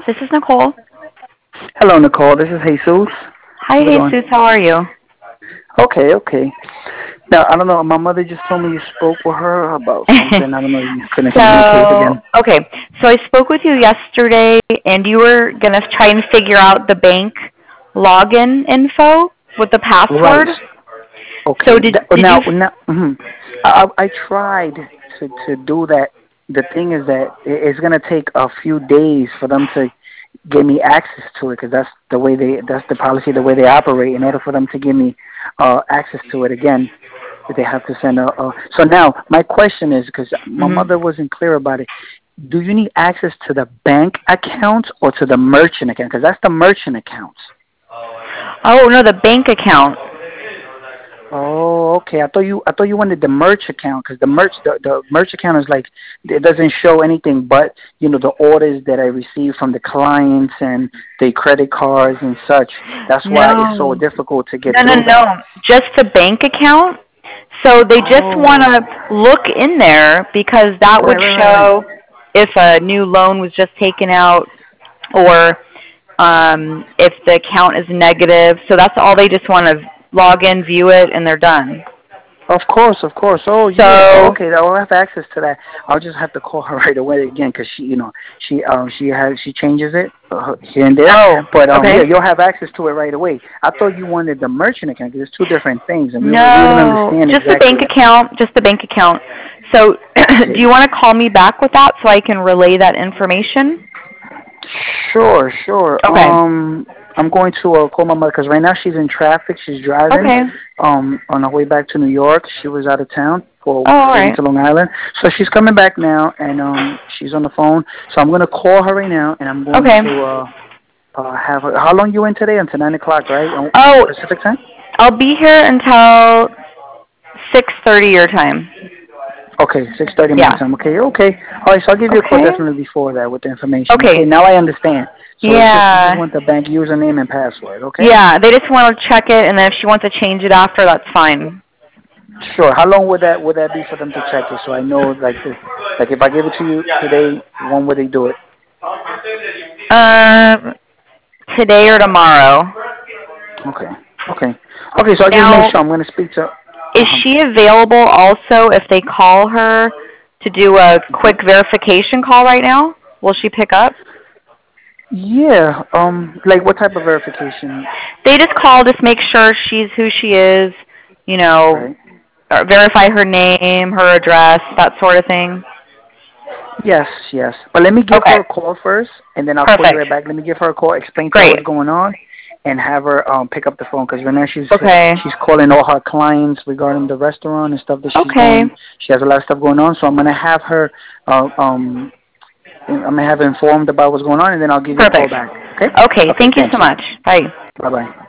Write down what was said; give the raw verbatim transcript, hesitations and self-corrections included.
This is Nicole. Hello, Nicole. This is Jesus. Hi, How's it going? Jesus. How are you? Okay, okay. Now, I don't know. My mother just told me you spoke with her about something. I don't know. You couldn't communicate so, again. okay. So I spoke with you yesterday, and you were going to try and figure out the bank login info with the Right. password. So Okay. did That, did you? now, now mhm. I, I tried to, to do that. The thing is that it- it's going to take a few days for them to give me access to it because that's the way they, that's the policy, the way they operate. In order for them to give me uh, access to it again, they have to send a, a. So now, my question is because my Mhm. mother wasn't clear about it. Do you need access to the bank account or to the merchant account? Because that's the merchant account. Oh no, the bank account. Oh, okay. I thought you I thought you wanted the merch account because the merch the, the merch account is like it doesn't show anything but you know the orders that I receive from the clients and the credit cards and such. That's why it's so No. difficult to get No, no, through no. that. Just the bank account. So they just want Oh, to look in there because that would right, right, right, right. show if a new loan was just taken out or um, if the account is negative. So that's all. They just want to log in, view it, and they're done. Of course, of course. Oh yeah. Oh, So okay. I'll have access to that. I'll just have to call her right away again because she, you know, she um she has she changes it uh, here and there. oh, But um okay. yeah, you'll have access to it right away. I thought you wanted the merchant account because it's two different things, and we were, we didn't No, understand just the bank exactly. account. Just the bank account. So do Okay. you want to call me back with that so I can relay that information? Sure, sure. Okay. Um, I'm going to uh, call my mother because right now she's in traffic. She's driving Okay. um on her way back to New York. She was out of town for Oh, all heading right. to Long Island, so she's coming back now, and um she's on the phone. So I'm gonna call her right now, and I'm going Okay. to uh uh have her. How long you in today? Until nine o'clock, right? On Oh, Pacific time. I'll be here until six thirty your time. Okay, six thirty my Yeah. time. Okay, okay. All right, so I'll give you a call Okay. definitely before that with the information. Okay. Okay, now I understand. So it's just you Yeah. just want the bank username and password. Okay. Yeah. They just want to check it, and then if she wants to change it after, that's fine. Sure. How long would that would that be for them to check it? So I know, like, the, like if I give it to you today, when would they do it? Um, today or tomorrow. Okay. Okay. Okay. So I'll just make Now, sure I'm going to speak to. is Uh-huh. she available also if they call her to do a hmm quick verification call right now? Will she pick up? Yeah. Um. Like, what type of verification? They just call, just make sure she's who she is, you know, Right. or verify her name, her address, that sort of thing. Yes. Yes. But let me give Okay. her a call first, and then I'll call you Perfect. right back. Let me give her a call, explain to her Great. what's going on, and have her um pick up the phone because right now she's Okay. she's calling all her clients regarding the restaurant and stuff that she's Okay. going. She has a lot of stuff going on, so I'm gonna have her uh, um I'm gonna have her informed about what's going on, and then I'll give you a call Perfect. back. Okay? Okay. Okay. Thank you Thank so you. much. Bye. Bye bye.